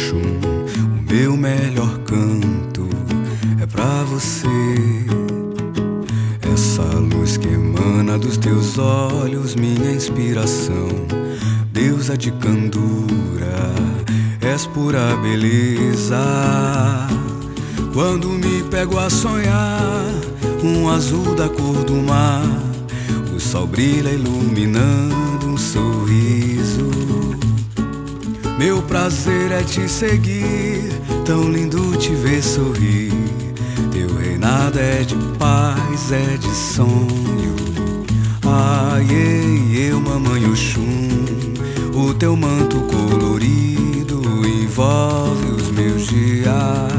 Oxum, o meu melhor canto é pra você. Essa luz que emana dos teus olhos, minha inspiração, deusa de candura, és pura beleza. Quando me pego a sonhar, um azul da cor do mar, o sol brilha iluminando um sorriso. Meu prazer é te seguir, tão lindo te ver sorrir. Teu reinado é de paz, é de sonho. Ai, ei, eu, mamãe Oxum, o teu manto colorido envolve os meus dias.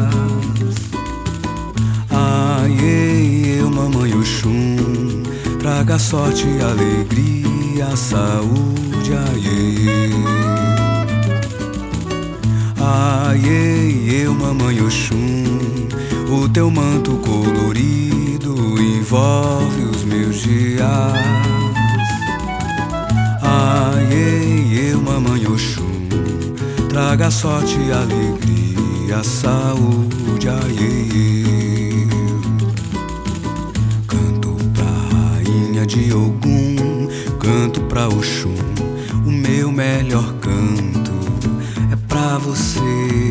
Ai, ei, eu, mamãe Oxum, traga sorte, alegria, saúde, ai, ei. Ai, ei, eu, mamãe Oxum, o teu manto colorido envolve os meus dias. Ai, ei, eu, mamãe Oxum, traga sorte, alegria, saúde, ai, ei. Canto pra rainha de Ogum, canto pra Oxum, o meu melhor canto é pra você.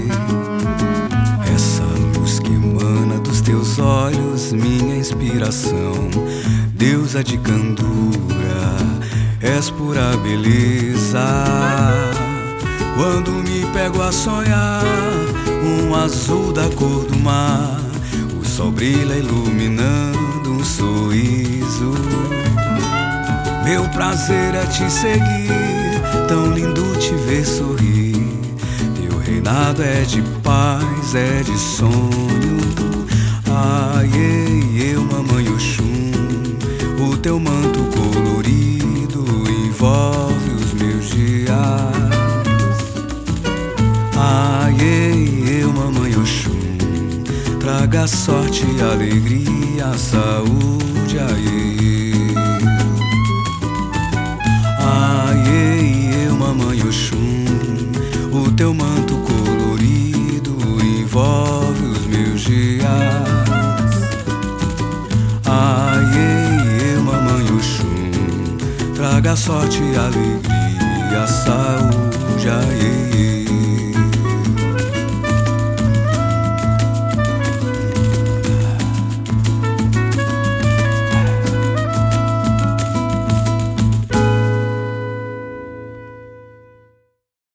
Essa luz que emana dos teus olhos, minha inspiração, deusa de candura, és pura beleza. Quando me pego a sonhar, um azul da cor do mar, o sol brilha iluminando um sorriso. Meu prazer é te seguir, tão lindo te ver sorrir. Teu reinado é de paz, é de sonho. Ai, ei, eu, mamãe Oxum, o teu manto colorido envolve os meus dias. Ai, ei, eu, mamãe Oxum, traga sorte, alegria, saúde, ai, ei. Ai, ei, eu, mamãe Oxum, o teu manto colorido envolve os meus dias. Ai, ei, eu, mamãe Oxum, traga sorte, alegria, saúde, ai, ei.